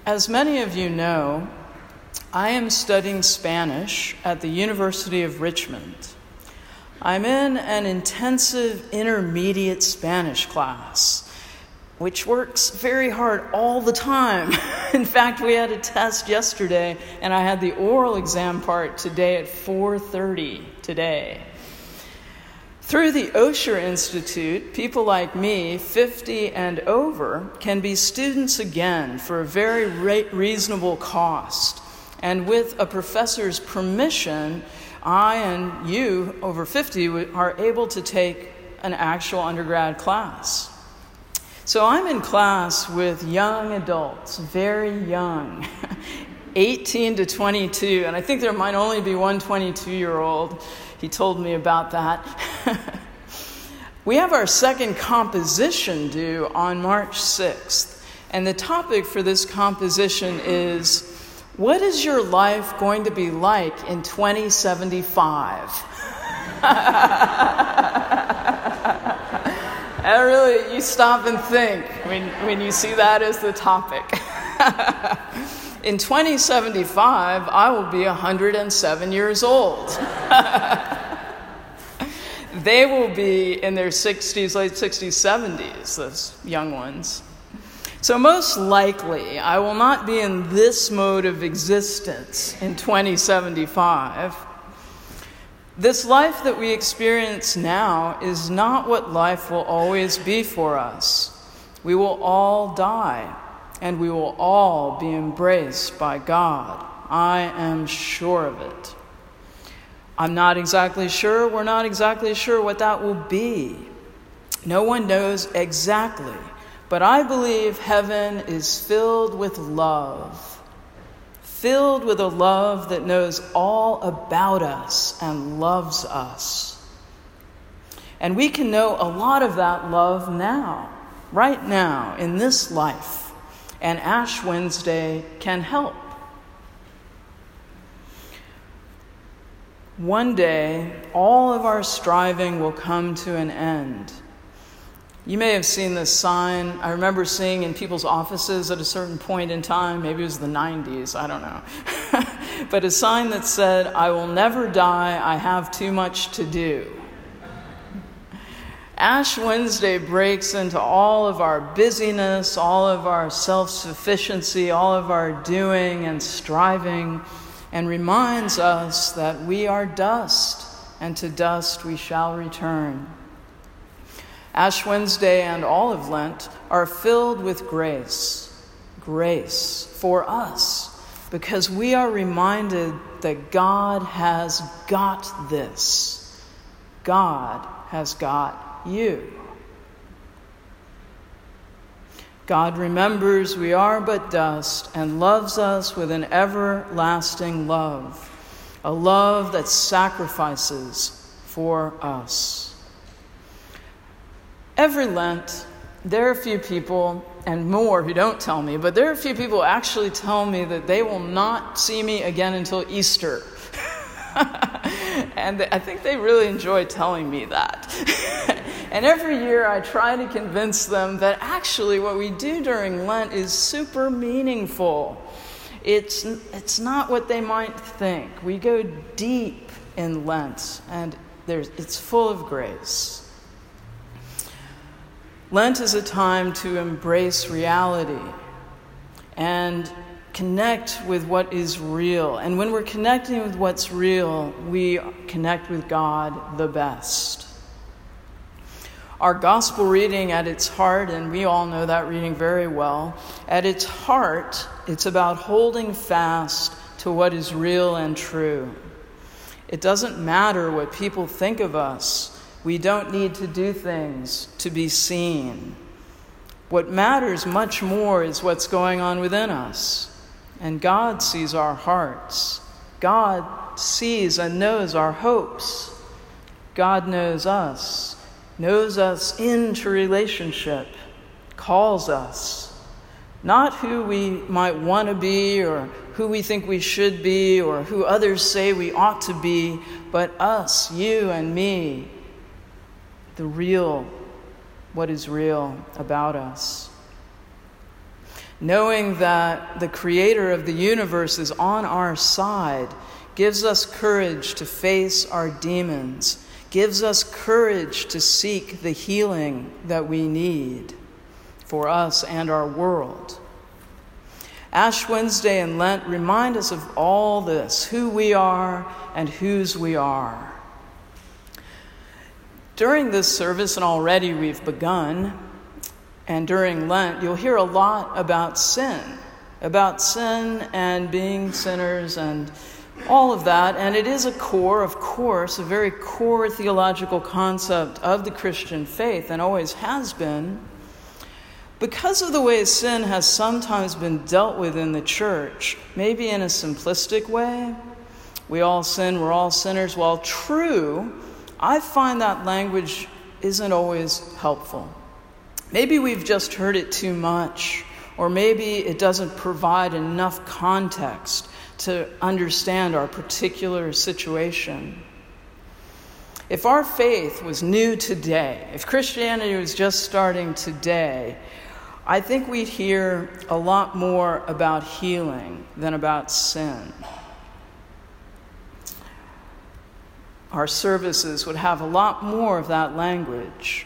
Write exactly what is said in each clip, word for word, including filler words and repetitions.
As many of you know, I am studying Spanish at the University of Richmond. I'm in an intensive intermediate Spanish class, which works very hard all the time. In fact, we had a test yesterday, and I had the oral exam part today at four thirty today. Through the Osher Institute, people like me, fifty and over, can be students again for a very re- reasonable cost. And with a professor's permission, I and you, over fifty, are able to take an actual undergrad class. So I'm in class with young adults, very young, eighteen to twenty-two, and I think there might only be one twenty-two-year-old. He told me about that. We have our second composition due on March sixth, and the topic for this composition is, what is your life going to be like in twenty seventy-five? I really, you stop and think when, when you see that as the topic. In twenty seventy-five, I will be one hundred seven years old. They will be in their sixties, late sixties, seventies, those young ones. So most likely, I will not be in this mode of existence in twenty seventy-five. This life that we experience now is not what life will always be for us. We will all die, and we will all be embraced by God. I am sure of it. I'm not exactly sure, we're not exactly sure what that will be. No one knows exactly, but I believe heaven is filled with love. Filled with a love that knows all about us and loves us. And we can know a lot of that love now, right now, in this life. And Ash Wednesday can help. One day, all of our striving will come to an end. You may have seen this sign. I remember seeing in people's offices at a certain point in time, maybe it was the nineties, I don't know. But a sign that said, "I will never die, I have too much to do." Ash Wednesday breaks into all of our busyness, all of our self-sufficiency, all of our doing and striving, and reminds us that we are dust, and to dust we shall return. Ash Wednesday and all of Lent are filled with grace, grace for us, because we are reminded that God has got this. God has got you. God remembers we are but dust and loves us with an everlasting love, a love that sacrifices for us. Every Lent, there are a few people, and more who don't tell me, but there are a few people who actually tell me that they will not see me again until Easter. And I think they really enjoy telling me that. And every year I try to convince them that actually what we do during Lent is super meaningful. It's, it's not what they might think. We go deep in Lent, and there's, it's full of grace. Lent is a time to embrace reality and connect with what is real. And when we're connecting with what's real, we connect with God the best. Our gospel reading at its heart, and we all know that reading very well, at its heart, it's about holding fast to what is real and true. It doesn't matter what people think of us. We don't need to do things to be seen. What matters much more is what's going on within us. And God sees our hearts. God sees and knows our hopes. God knows us, knows us into relationship, calls us. Not who we might want to be or who we think we should be or who others say we ought to be, but us, you and me, the real, what is real about us. Knowing that the creator of the universe is on our side gives us courage to face our demons, gives us courage to seek the healing that we need for us and our world. Ash Wednesday and Lent remind us of all this, who we are and whose we are. During this service, and already we've begun, and during Lent, you'll hear a lot about sin, about sin and being sinners and all of that. And it is a core, of course, a very core theological concept of the Christian faith, and always has been. Because of the way sin has sometimes been dealt with in the church, maybe in a simplistic way, we all sin, we're all sinners. While true, I find that language isn't always helpful. Maybe we've just heard it too much, or maybe it doesn't provide enough context to understand our particular situation. If our faith was new today, if Christianity was just starting today, I think we'd hear a lot more about healing than about sin. Our services would have a lot more of that language.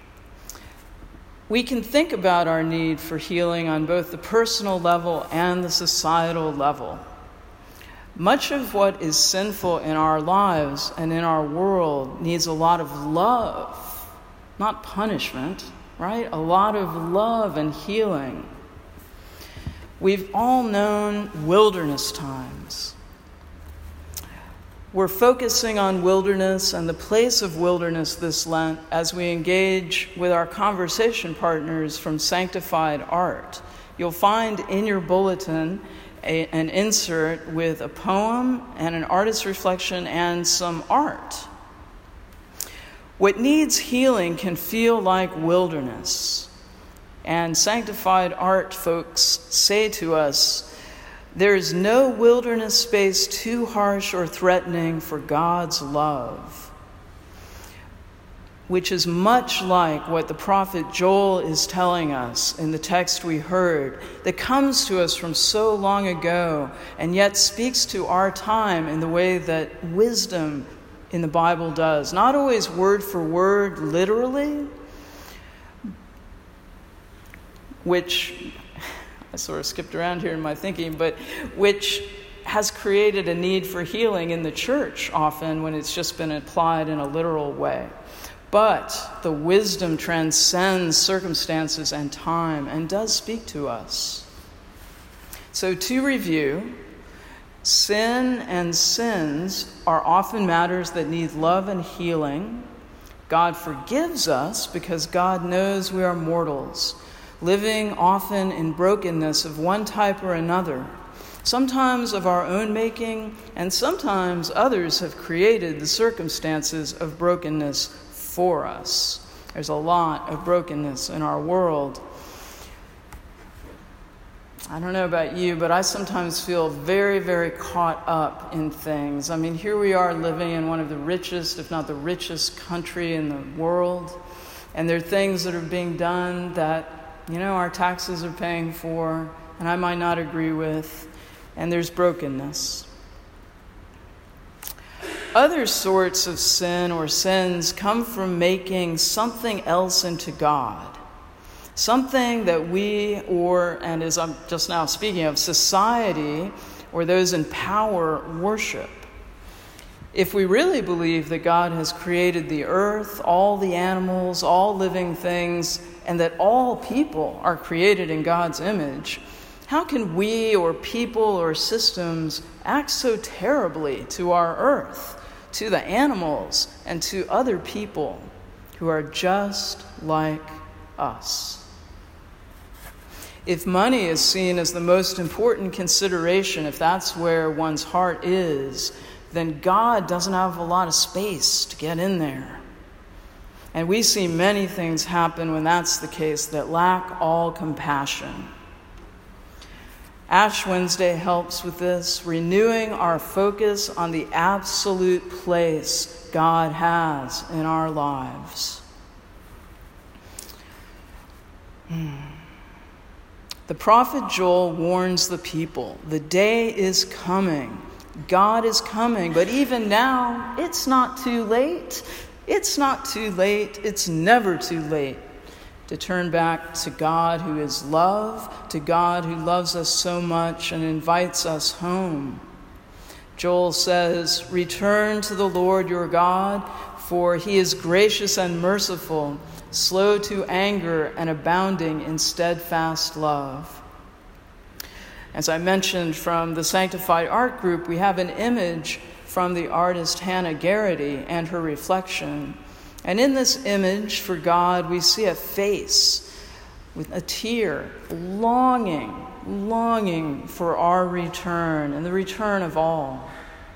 We can think about our need for healing on both the personal level and the societal level. Much of what is sinful in our lives and in our world needs a lot of love, not punishment, right? A lot of love and healing. We've all known wilderness times. We're focusing on wilderness and the place of wilderness this Lent as we engage with our conversation partners from Sanctified Art. You'll find in your bulletin a, an insert with a poem and an artist's reflection and some art. What needs healing can feel like wilderness. And Sanctified Art folks say to us, there is no wilderness space too harsh or threatening for God's love, which is much like what the prophet Joel is telling us in the text we heard, that comes to us from so long ago and yet speaks to our time in the way that wisdom in the Bible does. Not always word for word, literally, which I sort of skipped around here in my thinking, but which has created a need for healing in the church often when it's just been applied in a literal way. But the wisdom transcends circumstances and time and does speak to us. So to review, sin and sins are often matters that need love and healing. God forgives us because God knows we are mortals, living often in brokenness of one type or another, sometimes of our own making, and sometimes others have created the circumstances of brokenness for us. There's a lot of brokenness in our world. I don't know about you, but I sometimes feel very, very caught up in things. I mean, here we are living in one of the richest, if not the richest country in the world, and there are things that are being done that, you know, our taxes are paying for, and I might not agree with, and there's brokenness. Other sorts of sin or sins come from making something else into God. Something that we, or, and as I'm just now speaking of, society, or those in power worship. If we really believe that God has created the earth, all the animals, all living things, and that all people are created in God's image, how can we or people or systems act so terribly to our earth, to the animals, and to other people who are just like us? If money is seen as the most important consideration, if that's where one's heart is, then God doesn't have a lot of space to get in there. And we see many things happen when that's the case that lack all compassion. Ash Wednesday helps with this, renewing our focus on the absolute place God has in our lives. Hmm. The prophet Joel warns the people, the day is coming. God is coming, but even now, it's not too late. It's not too late. It's never too late to turn back to God who is love, to God who loves us so much and invites us home. Joel says, "Return to the Lord your God, for he is gracious and merciful, slow to anger and abounding in steadfast love." As I mentioned from the Sanctified Art Group, we have an image from the artist Hannah Garrity and her reflection. And in this image for God, we see a face with a tear, longing, longing for our return and the return of all.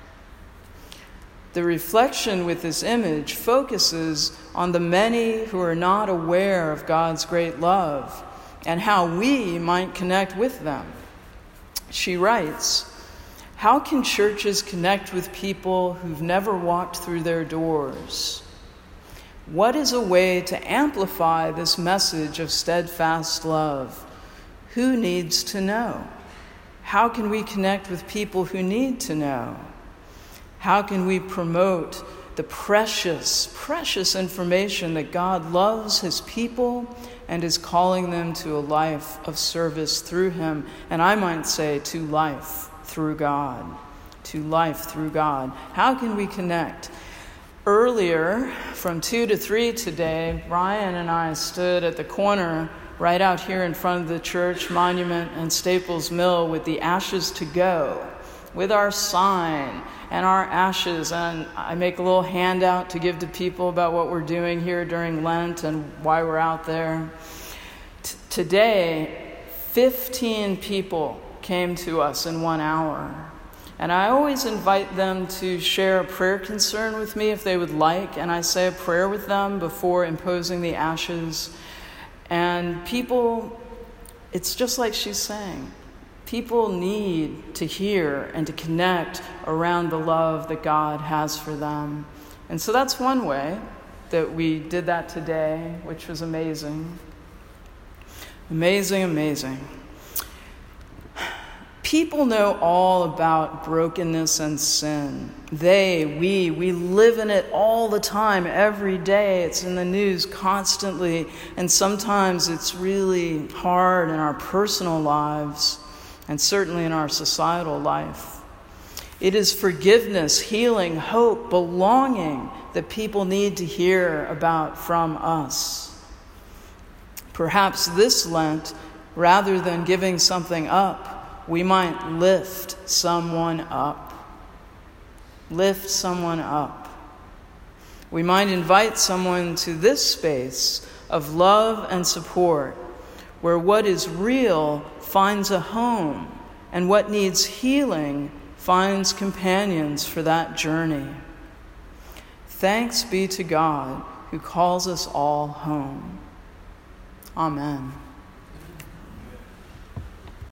The reflection with this image focuses on the many who are not aware of God's great love and how we might connect with them. She writes, "How can churches connect with people who've never walked through their doors? What is a way to amplify this message of steadfast love? Who needs to know? How can we connect with people who need to know? How can we promote the precious, precious information that God loves his people and is calling them to a life of service through him, and I might say to life through God, to life through God? How can we connect?" Earlier, from two to three today, Brian and I stood at the corner right out here in front of the church monument and Staples Mill with the Ashes to Go, with our sign and our ashes, and I make a little handout to give to people about what we're doing here during Lent and why we're out there. T- today, fifteen people came to us in one hour, and I always invite them to share a prayer concern with me if they would like, and I say a prayer with them before imposing the ashes. And people, it's just like she's saying, people need to hear and to connect around the love that God has for them. And so that's one way that we did that today, which was amazing. Amazing, amazing. People know all about brokenness and sin. They, we, we live in it all the time, every day. It's in the news constantly, and sometimes it's really hard in our personal lives, and certainly in our societal life. It is forgiveness, healing, hope, belonging that people need to hear about from us. Perhaps this Lent, rather than giving something up, we might lift someone up. Lift someone up. We might invite someone to this space of love and support, where what is real finds a home, and what needs healing finds companions for that journey. Thanks be to God who calls us all home. Amen.